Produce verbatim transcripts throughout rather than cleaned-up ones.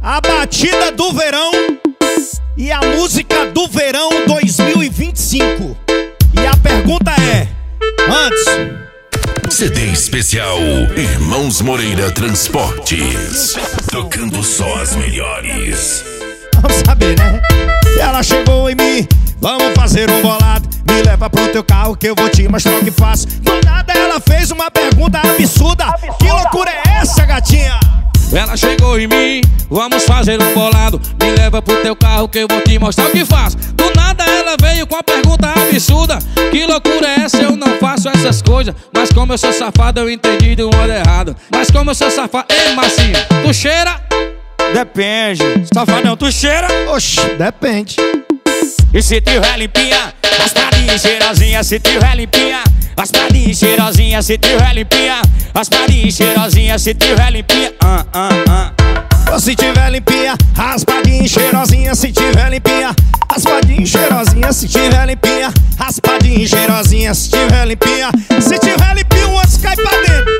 a batida do verão e a música do verão dois mil e vinte e cinco. E a pergunta é, antes... C D especial Irmãos Moreira Transportes, tocando só as melhores. Vamos saber, né? Ela chegou em mim, vamos fazer um bolado. Me leva pro teu carro que eu vou te mostrar o que faço. Do nada ela fez uma pergunta absurda. absurda. Que loucura é essa, gatinha? Ela chegou em mim, vamos fazer um bolado. Me leva pro teu carro que eu vou te mostrar o que faço. Do nada ela veio com a pergunta absurda. Que loucura é essa? Eu não faço essas coisas. Mas como eu sou safado, eu entendi do modo errado. Mas como eu sou safado... Ei, Marcinho, tu cheira? Depende. Safadão, tu cheira? Oxi, depende. E se tiver limpinha, raspadinha e cheirosinha. Se tiver limpinha, raspadinha e cheirosinha. Se tiver limpinha, raspadinha e cheirosinha. Se tiver limpinha, ah, ah, ah. Se tiver limpinha, raspadinha e cheirosinha. Se tiver limpinha, raspadinha e cheirosinha. Se tiver limpinha, raspadinha e cheirosinha. Se tiver limpinha, se tiver limpinha, o outro cai pra dentro.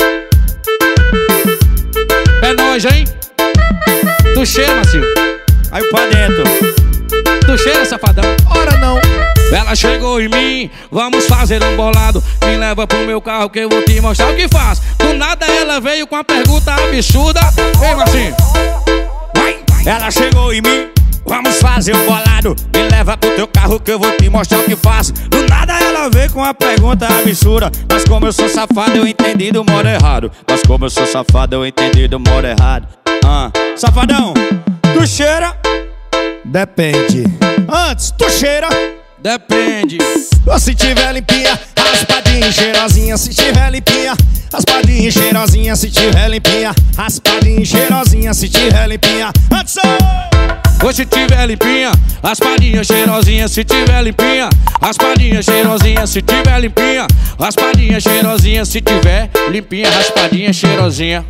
É nóis, hein? Tu cheira, Marcinho? Caiu pra dentro. Tu cheira, safadão? Ora não. Ela chegou em mim, vamos fazer um bolado. Me leva pro meu carro que eu vou te mostrar o que faço. Do nada ela veio com a pergunta absurda. Ei, Marcinho. Ela chegou em mim, vamos fazer um bolado. Me leva pro teu carro que eu vou te mostrar o que faço. Do nada ela veio com a pergunta absurda. Mas como eu sou safado, eu entendi do modo errado. Mas como eu sou safado, eu entendi do modo errado. Ah, safadão, tu cheira? Depende. Antes, tu cheira? Depende. Se tiver limpinha, raspadinha e cheirosinha. Se tiver limpinha, raspadinha e cheirosinha. Se tiver limpinha, raspadinha e cheirosinha. Se tiver limpinha, antes. Ou se tiver limpinha, raspadinha cheirosinha. Se tiver limpinha, raspadinha cheirosinha. Se tiver limpinha, raspadinha cheirosinha. Se tiver limpinha, raspadinha cheirosinha.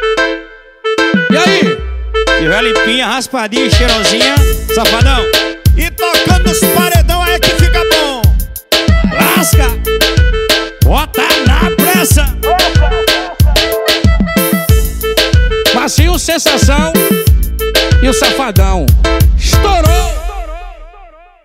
E aí? Se tiver limpinha, raspadinha e cheirosinha, safadão. E tocando os paredão é que fica bom. Lasca, bota na pressa. Marcinho, sensação e o safadão. Estourou.